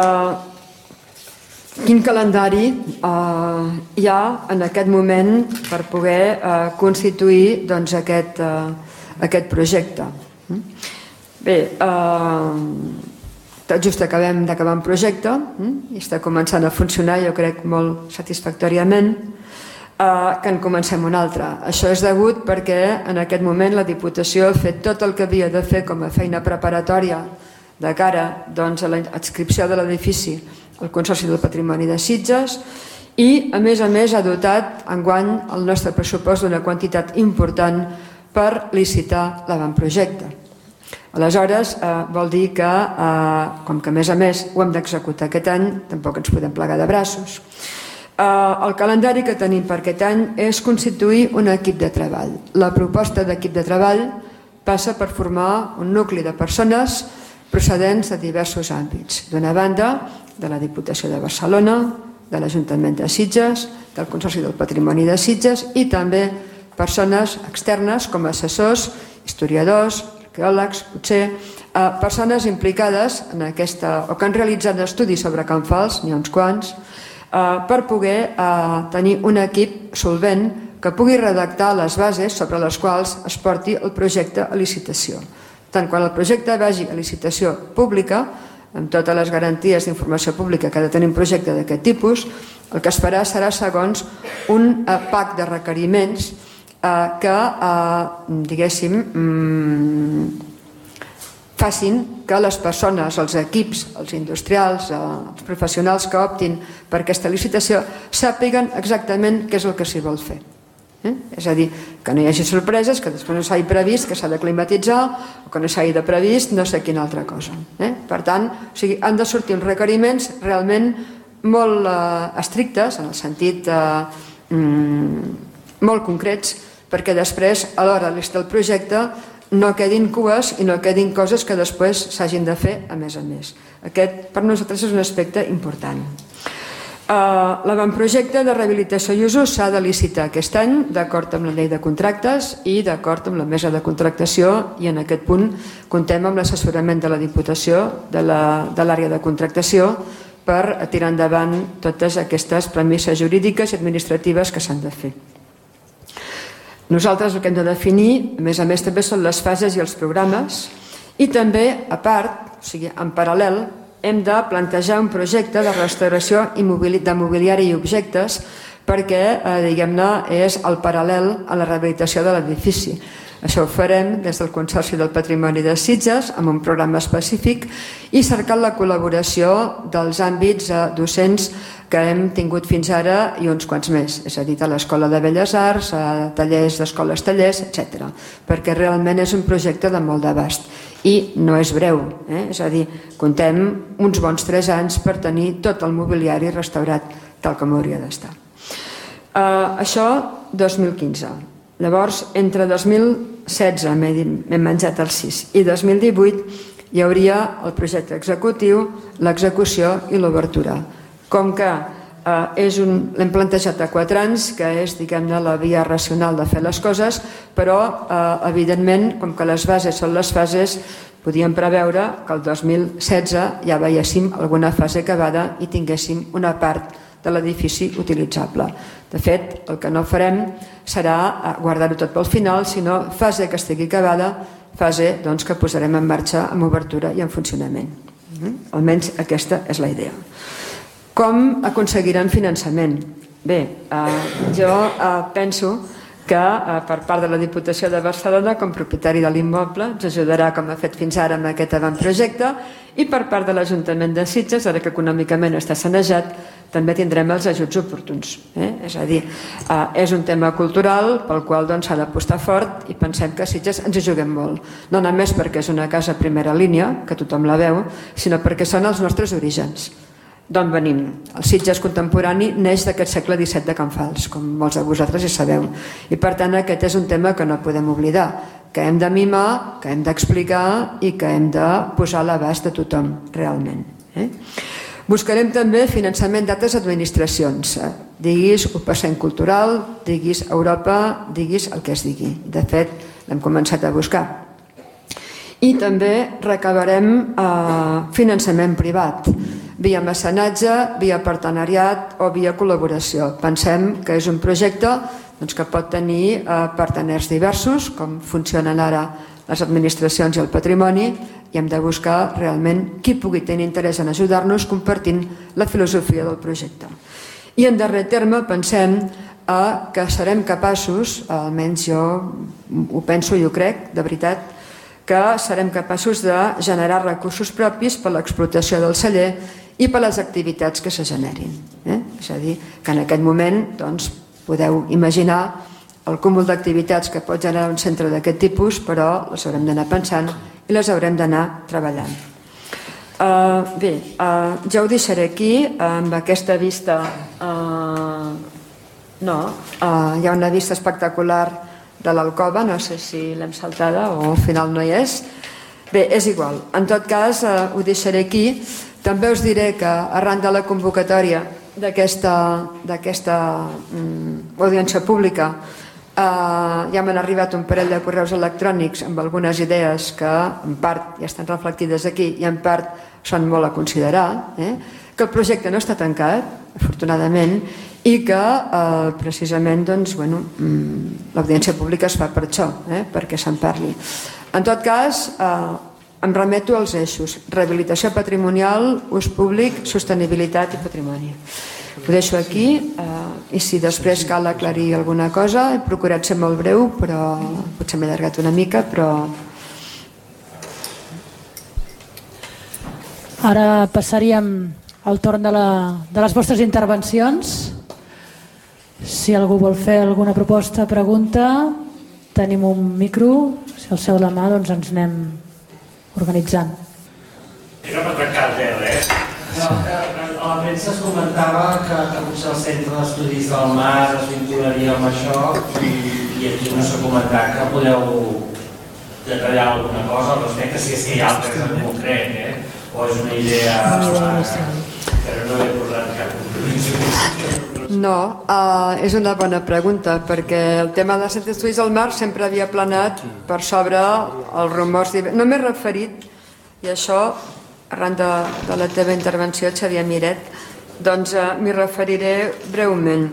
eh, quin calendari eh, hi ha en aquest moment per poder eh, constituir doncs, aquest, eh, aquest projecte? Bé, eh, tot just acabem d'acabar un projecte i està començant a funcionar, jo crec, molt satisfactòriament, que en comencem un altre. Això és degut perquè en aquest moment la Diputació ha fet tot el que havia de fer com a feina preparatòria de cara doncs, a l'adscripció de l'edifici al Consorci del Patrimoni de Sitges i, a més a més, ha dotat enguany el nostre pressupost d'una quantitat important per licitar l'avantprojecte. Aleshores, eh, vol dir que, eh, com que a més a més ho hem d'executar aquest any, tampoc ens podem plegar de braços. Eh, el calendari que tenim per aquest any és constituir un equip de treball. La proposta d'equip de treball passa per formar un nucli de persones procedents de diversos àmbits. D'una banda, de la Diputació de Barcelona, de l'Ajuntament de Sitges, del Consorci del Patrimoni de Sitges i també persones externes com a assessors, historiadors, arqueòlegs, potser eh, persones implicades en aquesta, o que han realitzat estudis sobre Can Fals, n'hi ha uns quants, eh, per poder eh, tenir un equip solvent que pugui redactar les bases sobre les quals es porti el projecte a licitació. Tant quan el projecte vagi a licitació pública, amb totes les garanties d'informació pública que ha de tenir un projecte d'aquest tipus, el que es farà serà segons un eh, pack de requeriments que, diguéssim, facin que les persones, els equips, els industrials, els professionals que optin per aquesta licitació sàpiguen exactament què és el que s'hi vol fer. És a dir, que no hi hagi sorpreses, que després no s'hagi previst que s'ha de climatitzar o que no s'hagi de previst no sé quina altra cosa. Per tant, han de sortir uns requeriments realment molt estrictes, en el sentit molt concrets, perquè després, a l'hora de listar el projecte, no quedin cues i no quedin coses que després s'hagin de fer a més a més. Aquest, per nosaltres, és un aspecte important. L'avantprojecte de rehabilitació i ús s'ha de licitar aquest any, d'acord amb la llei de contractes i d'acord amb la mesa de contractació, i en aquest punt comptem amb l'assessorament de la Diputació, de l'àrea de contractació, per tirar endavant totes aquestes premisses jurídiques i administratives que s'han de fer. Nosaltres el que hem de definir, a més a més, també són les fases i els programes, i també, a part, o sigui, en paral·lel, hem de plantejar un projecte de restauració de mobiliari i objectes perquè, diguem-ne, és el paral·lel a la rehabilitació de l'edifici. Això ho farem des del Consorci del Patrimoni de Sitges amb un programa específic i cercant la col·laboració dels àmbits docents que hem tingut fins ara i uns quants més, és a dir, a l'Escola de Belles Arts, a tallers d'escoles tallers, etcètera, perquè realment és un projecte de molt d'abast i no és breu, és a dir, comptem uns bons tres anys per tenir tot el mobiliari restaurat tal com hauria d'estar. Això, dos mil quinze. Llavors, entre dos mil setze, m'he menjat el sis, i dos mil divuit hi hauria el projecte executiu, l'execució i l'obertura. Com que l'hem plantejat a quatre anys, que és, diguem-ne, la via racional de fer les coses, però, evidentment, com que les bases són les fases, podíem preveure que el dos mil setze ja veiéssim alguna fase acabada i tinguéssim una part de l'edifici utilitzable. De fet, el que no farem serà guardar-ho tot pel final, sinó fase que estigui acabada, fase que posarem en marxa amb obertura i en funcionament. Almenys aquesta és la idea. Com aconseguirem finançament? Bé, jo penso que per part de la Diputació de Barcelona, com propietari de l'immoble, ens ajudarà com ha fet fins ara amb aquest avantprojecte, i per part de l'Ajuntament de Sitges, ara que econòmicament està sanejat, també tindrem els ajuts oportuns. Eh? És a dir, eh, és un tema cultural pel qual doncs, s'ha d'apostar fort i pensem que a Sitges ens hi juguem molt. No només perquè és una casa primera línia, que tothom la veu, sinó perquè són els nostres orígens. D'on venim? El Sitges contemporani neix d'aquest segle disset de Can Fals, com molts de vosaltres hi sabeu. I per tant aquest és un tema que no podem oblidar, que hem de mimar, que hem d'explicar i que hem de posar a l'abast de tothom, realment. Eh? Buscarem també finançament d'altres administracions, eh? diguis u per cent cultural, diguis Europa, diguis el que es digui. De fet, l'hem començat a buscar. I també recabarem eh, finançament privat, via mecenatge, via partenariat o via col·laboració. Pensem que és un projecte doncs, que pot tenir eh, parteners diversos, com funcionen ara les administracions i el patrimoni, i hem de buscar realment qui pugui tenir interès en ajudar-nos compartint la filosofia del projecte. I en darrer terme pensem eh, que serem capaços, almenys jo ho penso i ho crec, de veritat, que serem capaços de generar recursos propis per l'explotació del celler i per les activitats que se generin. Eh? És a dir, que en aquest moment doncs, podeu imaginar el cúmul d'activitats que pot generar un centre d'aquest tipus, però les haurem d'anar pensant i les haurem d'anar treballant. Uh, bé, uh, ja ho deixaré aquí, amb aquesta vista. Uh, no, uh, hi ha una vista espectacular de l'Alcova, no sé si l'hem saltada o al final no hi és. Bé, és igual. En tot cas, uh, ho deixaré aquí. També us diré que arran de la convocatòria d'aquesta um, audiència pública uh, ja m'han arribat un parell de correus electrònics amb algunes idees que en part ja estan reflectides aquí i en part són molt a considerar, eh? que el projecte no està tancat, afortunadament, i que eh, precisament doncs, bueno, l'audiència pública es fa per això, eh? perquè se'n parli. En tot cas, eh, em remeto als eixos: rehabilitació patrimonial, ús públic, sostenibilitat i patrimoni. Ho deixo aquí eh, i si després cal aclarir alguna cosa, he procurat ser molt breu, però potser m'he allargat una mica, però... Ara passaríem al torn de, la, de les vostres intervencions. Si algú vol fer alguna proposta, pregunta, tenim un micro, si el seu la mà doncs ens anem organitzant. Era per trencar el gel, eh? No, a la premsa es comentava que, que potser el Centre d'Estudis del Mar es vincularia amb això i, i aquí no s'ha comentat que podeu detallar alguna cosa al respecte, si és que hi ha altres en concret, eh? O és una idea però no he posat cap compromiso. No, uh, és una bona pregunta, perquè el tema del Centre d'Estudis del Mar sempre havia planat per sobre els rumors. No m'he referit, i això arran de, de la teva intervenció, Xavier Miret, doncs uh, m'hi referiré breument.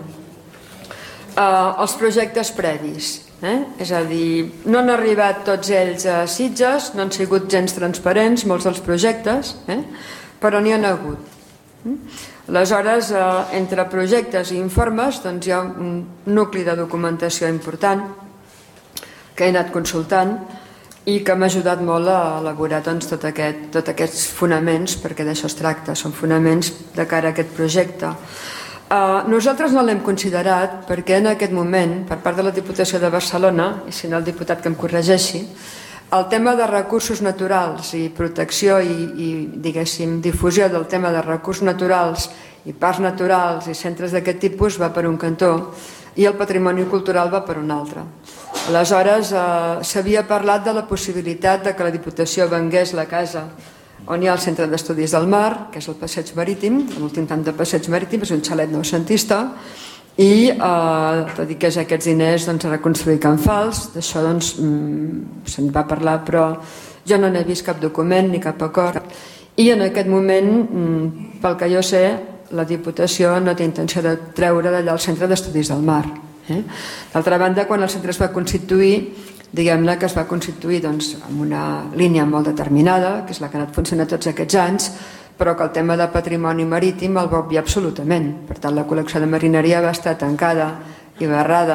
Uh, els projectes previs, eh? És a dir, no han arribat tots ells a Sitges, no han sigut gens transparents molts dels projectes, eh? però n'hi ha hagut. Aleshores, eh, entre projectes i informes doncs hi ha un nucli de documentació important que he anat consultant i que m'ha ajudat molt a elaborar doncs, tot aquest, tot aquests fonaments, perquè d'això es tracta, són fonaments de cara a aquest projecte. Uh, nosaltres no l'hem considerat perquè en aquest moment, per part de la Diputació de Barcelona, i si no el diputat que em corregeixi, el tema de recursos naturals i protecció i, i diguéssim, difusió del tema de recursos naturals i parcs naturals i centres d'aquest tipus va per un cantó i el patrimoni cultural va per un altre. Aleshores, eh, s'havia parlat de la possibilitat de que la Diputació vengués la casa on hi ha el Centre d'Estudis del Mar, que és el Passeig Marítim, l'últim tant de Passeig Marítim, és un xalet noucentista, i eh, tot i que és aquests diners doncs, a reconstruir Can Fals, d'això doncs, mm, se'n va parlar, però jo no n'he vist cap document ni cap acord. I en aquest moment, mm, pel que jo sé, la Diputació no té intenció de treure d'allà el Centre d'Estudis del Mar. Eh? D'altra banda, quan el centre es va constituir, diguem-ne que es va constituir doncs, amb una línia molt determinada, que és la que ha anat funcionant tots aquests anys, però que el tema de patrimoni marítim el va obviar absolutament. Per tant, la col·lecció de marineria va estar tancada i barrada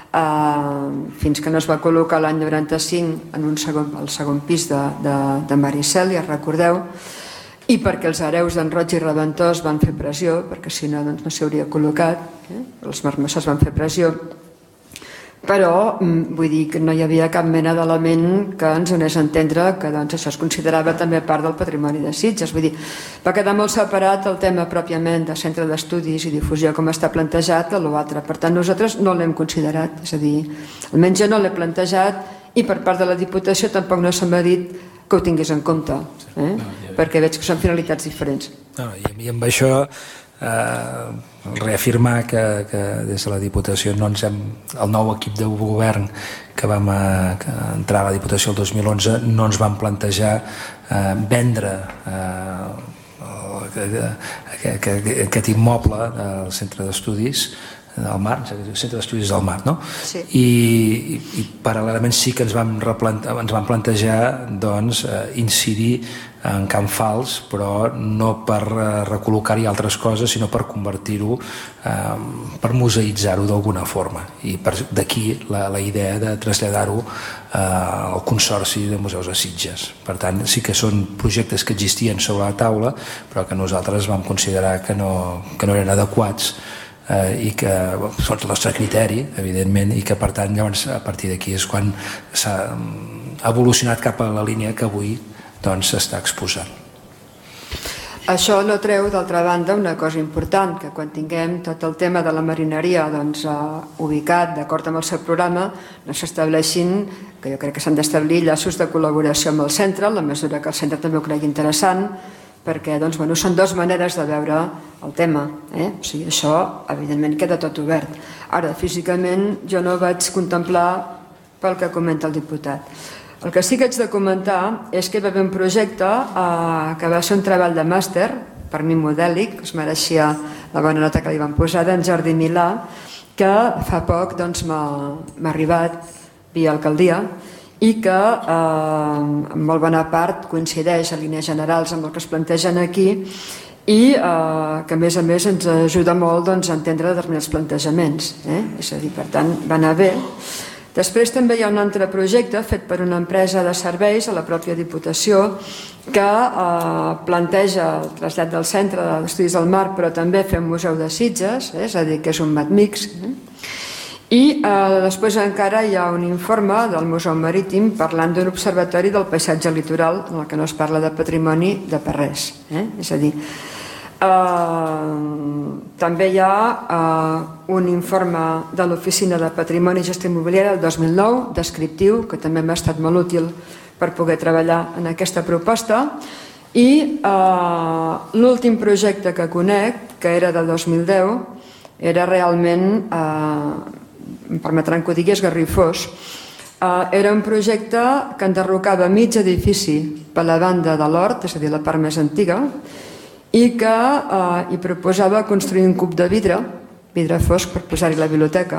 eh, fins que no es va col·locar l'any noranta-cinc en un segon, el segon pis de, de, de Maricel, ja recordeu, i perquè els hereus d'en Roig i Reventós van fer pressió, perquè si no doncs no s'hauria col·locat, eh? Els marmessors van fer pressió, però vull dir que no hi havia cap mena d'element que ens donés a entendre que doncs, això es considerava també part del patrimoni de Sitges. Vull dir, va quedar molt separat el tema pròpiament de centre d'estudis i difusió com està plantejat a l'altre. Per tant, nosaltres no l'hem considerat, és a dir, almenys jo no l'he plantejat i per part de la Diputació tampoc no se m'ha dit que ho tingués en compte, eh? Perquè veig que són finalitats diferents. No, i, i amb això eh, reafirmar que, que des de la Diputació no ens hem, el nou equip de govern que vam a, que entrar a la Diputació el dos mil onze no ens vam plantejar eh, vendre eh, aquest immoble del centre d'estudis del Mar, centre d'estudis del Mar, no? Sí. I, i, i paral·lelament sí que ens vam, ens vam plantejar doncs, incidir en Can Fals, però no per recol·locar-hi altres coses, sinó per convertir-ho, eh, per museïtzar-ho d'alguna forma. I d'aquí la, la idea de traslladar-ho eh, al Consorci de Museus de Sitges. Per tant, sí que són projectes que existien sobre la taula, però que nosaltres vam considerar que no, que no eren adequats, eh, i que són el nostre criteri, evidentment, i que per tant llavors a partir d'aquí és quan s'ha evolucionat cap a la línia que avui doncs s'està exposant. Això no treu, d'altra banda, una cosa important, que quan tinguem tot el tema de la marineria doncs, uh, ubicat d'acord amb el seu programa, no s'estableixin, que jo crec que s'han d'establir llaços de col·laboració amb el centre, en la mesura que el centre també ho cregui interessant, perquè doncs, bueno, són dues maneres de veure el tema. Eh? O sigui, això, evidentment, queda tot obert. Ara, físicament, jo no vaig contemplar pel que comenta el diputat. El que sí que haig de comentar és que hi va haver un projecte eh, que va ser un treball de màster, per mi modèlic, que es mereixia la bona nota que li van posar, d'en Jordi Milà, que fa poc doncs, m'ha arribat via alcaldia i que eh, en molt bona part coincideix a línies generals amb el que es plantegen aquí i eh, que a més a més ens ajuda molt doncs, a entendre determinats plantejaments. Eh? És a dir, per tant, va anar bé. Després també hi ha un altre projecte fet per una empresa de serveis a la pròpia Diputació que eh, planteja el trasllat del centre d'estudis del mar, però també fer un museu de Sitges, eh? És a dir, que és un matmix. Eh? I eh, després encara hi ha un informe del Museu Marítim parlant d'un observatori del paisatge litoral en el que no es parla de patrimoni de per res. Eh? És a dir, Uh, també hi ha uh, un informe de l'Oficina de Patrimoni i Gestió Immobiliària del dos mil nou, descriptiu, que també m'ha estat molt útil per poder treballar en aquesta proposta, i uh, l'últim projecte que conec, que era de dos mil deu, era realment, uh, em permetran que ho digui, esgarrifós. Uh, era un projecte que enderrocava mig edifici per la banda de l'hort, és a dir, la part més antiga, i que eh, hi proposava construir un cub de vidre, vidre fosc per posar-hi la biblioteca,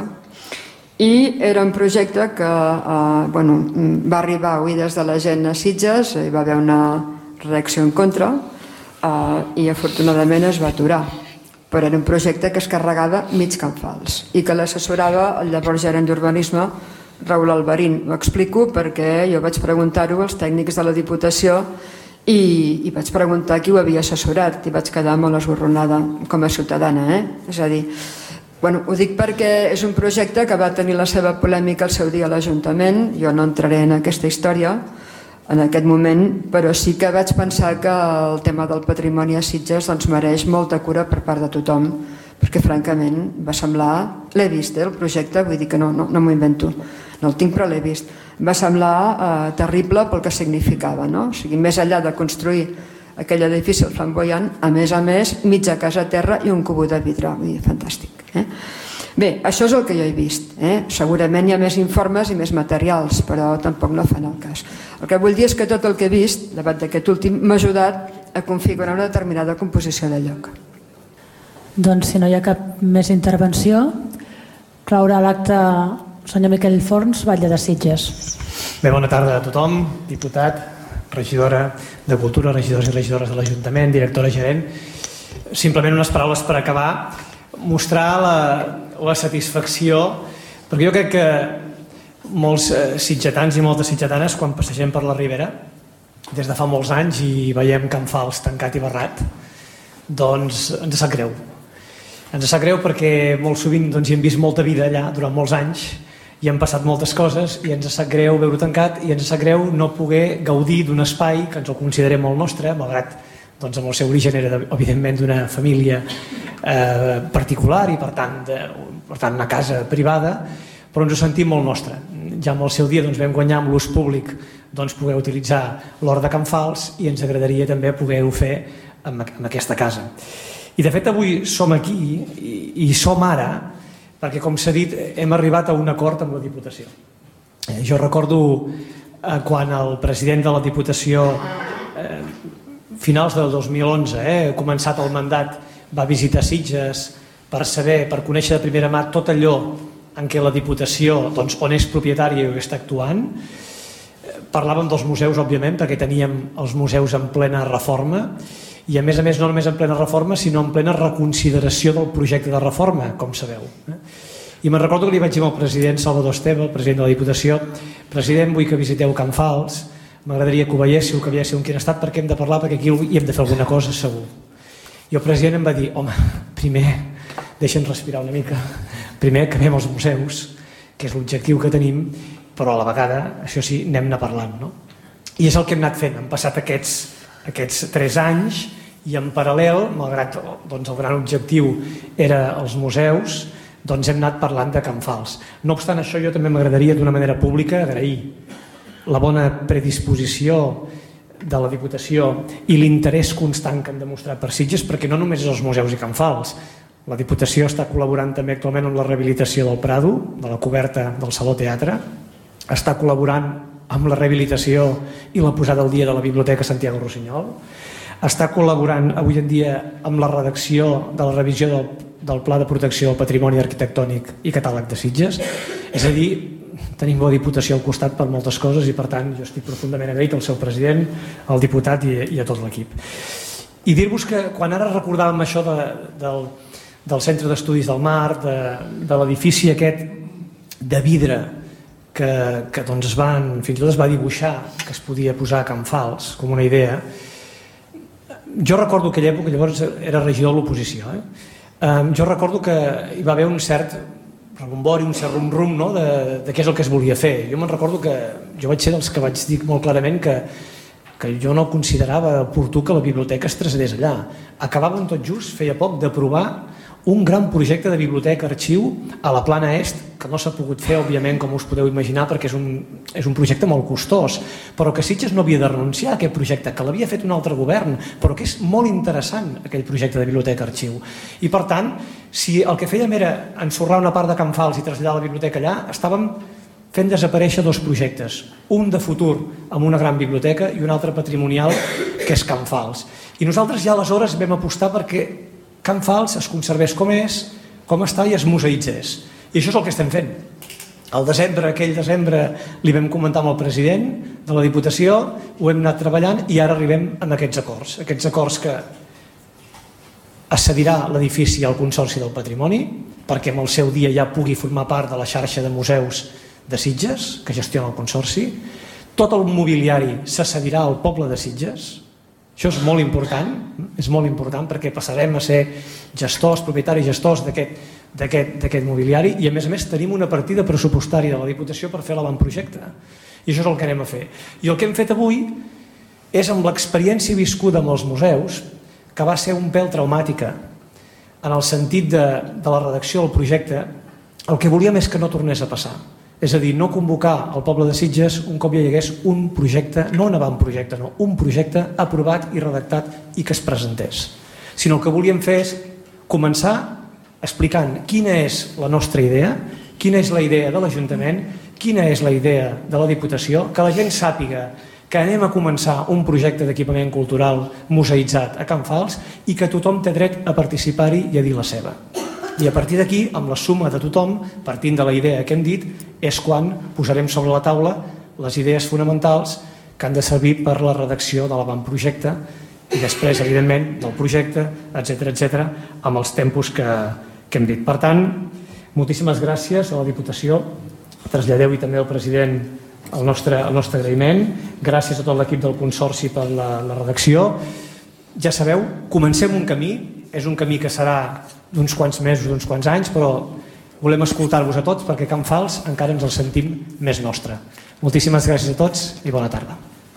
i era un projecte que eh, bueno, va arribar a oïdes de la gent a Sitges, hi va haver una reacció en contra eh, i afortunadament es va aturar, però era un projecte que es carregava mig Can Fals i que l'assessorava el llavors gerent d'urbanisme Raül Alberín. Ho explico perquè jo vaig preguntar-ho als tècnics de la Diputació I, i vaig preguntar qui ho havia assessorat i vaig quedar molt esborronada com a ciutadana. Eh? És a dir, bueno, ho dic perquè és un projecte que va tenir la seva polèmica al seu dia a l'Ajuntament. Jo no entraré en aquesta història en aquest moment, però sí que vaig pensar que el tema del patrimoni a Sitges doncs, mereix molta cura per part de tothom, perquè francament va semblar, l'he vist eh, el projecte, vull dir que no, no, no m'ho invento, no el tinc però l'he vist, va semblar eh, terrible pel que significava, no? O sigui, més enllà de construir aquell edifici flamboyant, a més a més, mitja casa a terra i un cubo de vidre, vull dir, fantàstic. Eh? Bé, això és el que jo he vist, eh? Segurament hi ha més informes i més materials, però tampoc no fan el cas. El que vull dir és que tot el que he vist, davant d'aquest últim, m'ha ajudat a configurar una determinada composició de lloc. Doncs si no hi ha cap més intervenció, claurà l'acte senyor Miquel Forns, Batlle de Sitges. Bé, bona tarda a tothom, diputat, regidora de Cultura, regidors i regidores de l'Ajuntament, directora gerent. Simplement unes paraules per acabar, mostrar la, la satisfacció, perquè jo crec que molts sitgetans i moltes sitgetanes, quan passegem per la Ribera, des de fa molts anys i veiem Can Fals tancat i barrat, doncs ens sap greu. Ens sap greu perquè molt sovint doncs, hi hem vist molta vida allà durant molts anys i han passat moltes coses i ens sap greu veure-ho tancat i ens sap greu no poder gaudir d'un espai que ens el considerem molt nostre, malgrat doncs, amb el seu origen era evidentment d'una família eh, particular i per tant, de, per tant una casa privada, però ens ho sentim molt nostre. Ja en el seu dia doncs, vam guanyar amb l'ús públic doncs, poder utilitzar l'hort de Can Fals i ens agradaria també poder-ho fer amb, amb aquesta casa. I de fet avui som aquí i, i som ara perquè, com s'ha dit, hem arribat a un acord amb la Diputació. Eh, jo recordo eh, quan el president de la Diputació, eh, finals del dos mil onze, eh, començat el mandat, va visitar Sitges per saber, per conèixer de primera mà tot allò en què la Diputació, doncs, on és propietària i està actuant. Eh, parlàvem dels museus, òbviament, perquè teníem els museus en plena reforma, i a més a més no només en plena reforma sinó en plena reconsideració del projecte de reforma, com sabeu. I me'n recordo que li vaig dir al president Salvador Esteve, el president de la Diputació: president, vull que visiteu Can Fals, m'agradaria que ho veiéssiu, que veiéssiu en quin estat, perquè hem de parlar, perquè aquí hi hem de fer alguna cosa segur. I el president em va dir: home, primer deixa'ns respirar una mica, primer acabem els museus, que és l'objectiu que tenim, però a la vegada, això sí, anem-ne parlant, no? I és el que hem anat fent, han passat aquests aquests tres anys i en paral·lel, malgrat doncs, el gran objectiu era els museus, doncs hem anat parlant de Can Fals. No obstant això, jo també m'agradaria d'una manera pública agrair la bona predisposició de la Diputació i l'interès constant que han demostrat per Sitges, perquè no només és els museus i Can Fals. La Diputació està col·laborant també actualment amb la rehabilitació del Prado, de la coberta del Saló Teatre, està col·laborant amb la rehabilitació i la posada al dia de la Biblioteca Santiago Rossinyol, està col·laborant avui en dia amb la redacció de la revisió del, del Pla de Protecció del Patrimoni Arquitectònic i Catàleg de Sitges. És a dir, tenim la Diputació al costat per moltes coses i per tant jo estic profundament agraït al seu president, al diputat i, i a tot l'equip. I dir-vos que quan ara recordàvem això de, del, del Centre d'Estudis del Mar, de, de l'edifici aquest de vidre que, que doncs es van, fins i tot es va dibuixar que es podia posar a Can Fals com una idea. Jo recordo aquella època, llavors era regidor de l'oposició, eh? Um, jo recordo que hi va haver un cert rebombori, un cert rum-rum, no? de, de què és el que es volia fer. Jo me'n recordo que jo vaig ser dels que vaig dir molt clarament que, que jo no considerava oportú que la biblioteca es traslladés allà. Acabàvem tot just, feia poc, d'aprovar un gran projecte de biblioteca-arxiu a la Plana Est, que no s'ha pogut fer, òbviament, com us podeu imaginar, perquè és un, és un projecte molt costós, però que Sitges no havia de renunciar a aquest projecte, que l'havia fet un altre govern, però que és molt interessant, aquell projecte de biblioteca-arxiu. I, per tant, si el que fèiem era ensorrar una part de Can Fals i traslladar la biblioteca allà, estàvem fent desaparèixer dos projectes, un de futur amb una gran biblioteca i un altre patrimonial, que és Can Fals. I nosaltres ja aleshores vam apostar perquè Can Fals es conservés com és, com està i es museïtzés. I això és el que estem fent. Al desembre, aquell desembre, li vam comentar amb el president de la Diputació, ho hem anat treballant i ara arribem amb aquests acords. Aquests acords que es cedirà l'edifici al Consorci del Patrimoni, perquè en el seu dia ja pugui formar part de la xarxa de museus de Sitges, que gestiona el Consorci. Tot el mobiliari se cedirà al poble de Sitges. Això és molt important, és molt important perquè passarem a ser gestors, propietaris gestors d'aquest mobiliari i a més a més tenim una partida pressupostària de la Diputació per fer l'avantprojecte i això és el que anem a fer. I el que hem fet avui és amb l'experiència viscuda amb els museus, que va ser un pèl traumàtica en el sentit de, de la redacció del projecte, el que volíem és que no tornés a passar. És a dir, no convocar al poble de Sitges un cop ja hi hagués un projecte, no un avantprojecte, no, un projecte aprovat i redactat i que es presentés. Sinó el que volíem fer és començar explicant quina és la nostra idea, quina és la idea de l'Ajuntament, quina és la idea de la Diputació, que la gent sàpiga que anem a començar un projecte d'equipament cultural museïtzat a Can Fals i que tothom té dret a participar-hi i a dir la seva. I a partir d'aquí, amb la suma de tothom, partint de la idea que hem dit, és quan posarem sobre la taula les idees fonamentals que han de servir per la redacció de l'avantprojecte i després, evidentment, del projecte, etcètera, etcètera, amb els tempos que, que hem dit. Per tant, moltíssimes gràcies a la Diputació. Traslladeu-hi també al president el nostre, el nostre agraïment. Gràcies a tot l'equip del Consorci per la, la redacció. Ja sabeu, comencem un camí, és un camí que serà d'uns quants mesos, d'uns quants anys, però volem escoltar-vos a tots perquè Can Fals encara ens el sentim més nostre. Moltíssimes gràcies a tots i bona tarda.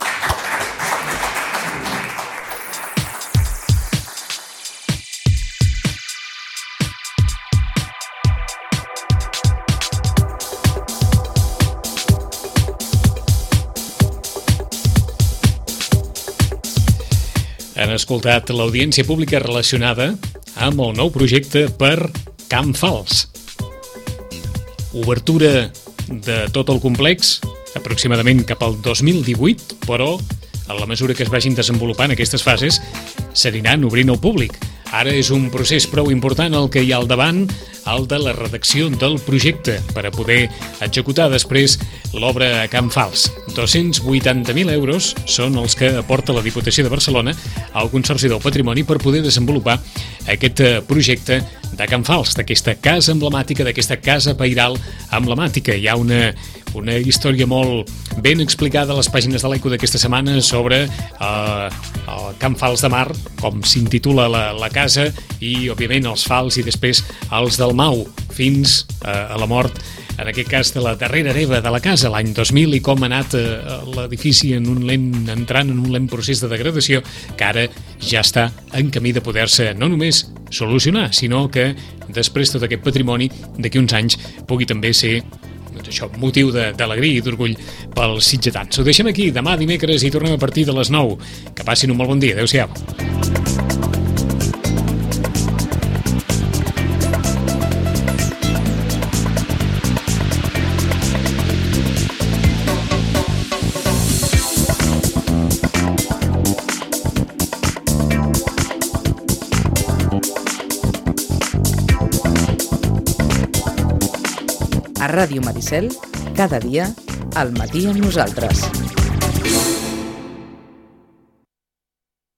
Han escoltat l'audiència pública relacionada amb el nou projecte per Can Fals. Obertura de tot el complex, aproximadament cap al dos mil divuit, però a la mesura que es vagin desenvolupant aquestes fases s'aniran obrint al públic. Ara és un procés prou important el que hi ha al davant, el de la redacció del projecte, per a poder executar després l'obra a Can Fals. dos-cents vuitanta mil euros són els que aporta la Diputació de Barcelona al Consorci del Patrimoni per poder desenvolupar aquest projecte de Can Fals, d'aquesta casa emblemàtica, d'aquesta casa pairal emblemàtica. Hi ha una, una història molt ben explicada a les pàgines de l'Eco d'aquesta setmana sobre eh, el Can Fals de Mar, com s'intitula la, la casa, i, òbviament, els Fals i després els del Mau, fins eh, a la mort, en aquest cas de la darrera hereva de la casa, l'any dos mil, i com ha anat eh, l'edifici en un lent, entrant en un lent procés de degradació que ara ja està en camí de poder-se no només solucionar, sinó que després tot aquest patrimoni d'aquí uns anys pugui també ser, doncs això, motiu d'alegria i d'orgull pels sitgetans. Ho deixem aquí, demà dimecres i tornem a partir de les nou. Que passin un molt bon dia. Adéu-siau. A Ràdio Maricel, cada dia, al matí amb nosaltres.